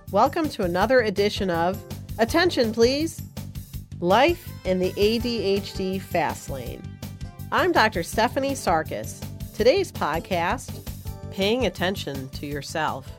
Welcome to another edition of Attention Please! Life in the ADHD Fast Lane. I'm Dr. Stephanie Sarkis. Today's podcast, Paying Attention to Yourself.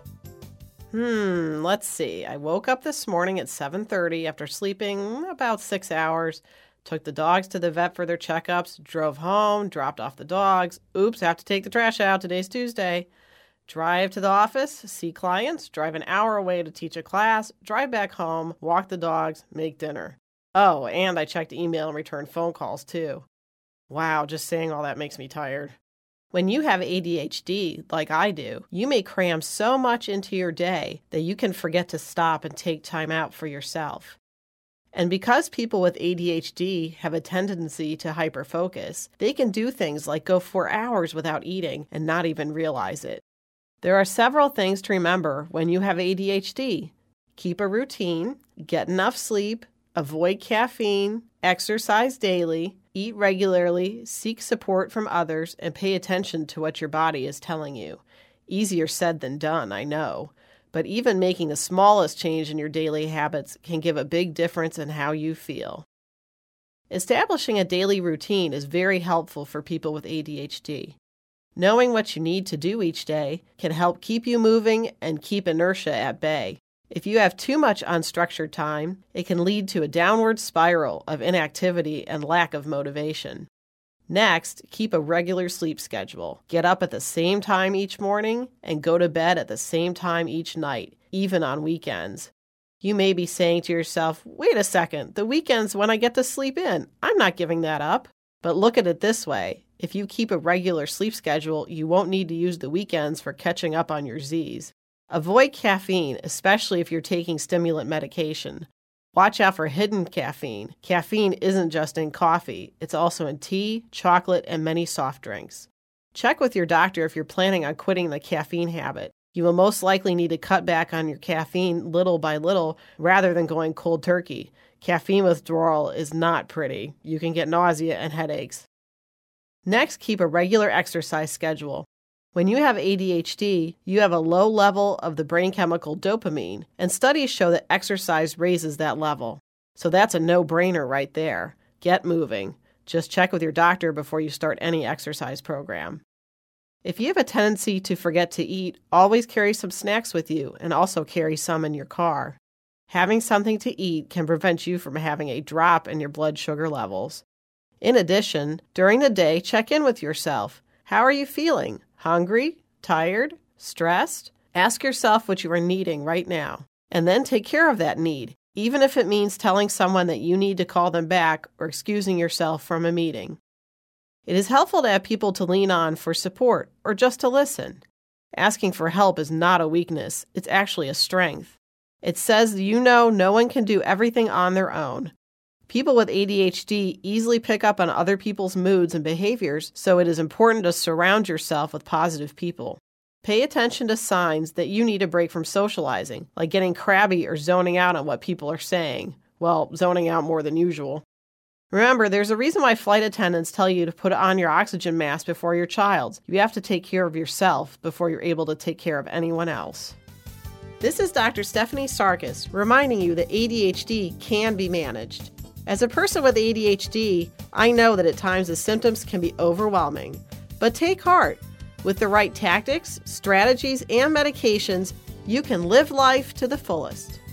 Let's see. I woke up this morning at 7:30 after sleeping about 6 hours, took the dogs to the vet for their checkups, drove home, dropped off the dogs. Oops, have to take the trash out. Today's Tuesday. Drive to the office, see clients, drive an hour away to teach a class, drive back home, walk the dogs, make dinner. Oh, and I checked email and returned phone calls too. Wow, just saying all that makes me tired. When you have ADHD, like I do, you may cram so much into your day that you can forget to stop and take time out for yourself. And because people with ADHD have a tendency to hyperfocus, they can do things like go 4 hours without eating and not even realize it. There are several things to remember when you have ADHD. Keep a routine, get enough sleep, avoid caffeine, exercise daily, eat regularly, seek support from others, and pay attention to what your body is telling you. Easier said than done, I know. But even making the smallest change in your daily habits can give a big difference in how you feel. Establishing a daily routine is very helpful for people with ADHD. Knowing what you need to do each day can help keep you moving and keep inertia at bay. If you have too much unstructured time, it can lead to a downward spiral of inactivity and lack of motivation. Next, keep a regular sleep schedule. Get up at the same time each morning and go to bed at the same time each night, even on weekends. You may be saying to yourself, wait a second, the weekend's when I get to sleep in. I'm not giving that up. But look at it this way. If you keep a regular sleep schedule, you won't need to use the weekends for catching up on your Z's. Avoid caffeine, especially if you're taking stimulant medication. Watch out for hidden caffeine. Caffeine isn't just in coffee. It's also in tea, chocolate, and many soft drinks. Check with your doctor if you're planning on quitting the caffeine habit. You will most likely need to cut back on your caffeine little by little rather than going cold turkey. Caffeine withdrawal is not pretty. You can get nausea and headaches. Next, keep a regular exercise schedule. When you have ADHD, you have a low level of the brain chemical dopamine, and studies show that exercise raises that level. So that's a no-brainer right there. Get moving. Just check with your doctor before you start any exercise program. If you have a tendency to forget to eat, always carry some snacks with you and also carry some in your car. Having something to eat can prevent you from having a drop in your blood sugar levels. In addition, during the day, check in with yourself. How are you feeling? Hungry? Tired? Stressed? Ask yourself what you are needing right now, and then take care of that need, even if it means telling someone that you need to call them back or excusing yourself from a meeting. It is helpful to have people to lean on for support or just to listen. Asking for help is not a weakness, it's actually a strength. It says no one can do everything on their own. People with ADHD easily pick up on other people's moods and behaviors, so it is important to surround yourself with positive people. Pay attention to signs that you need a break from socializing, like getting crabby or zoning out on what people are saying. Well, zoning out more than usual. Remember, there's a reason why flight attendants tell you to put on your oxygen mask before your child's. You have to take care of yourself before you're able to take care of anyone else. This is Dr. Stephanie Sarkis reminding you that ADHD can be managed. As a person with ADHD, I know that at times the symptoms can be overwhelming. But take heart. With the right tactics, strategies, and medications, you can live life to the fullest.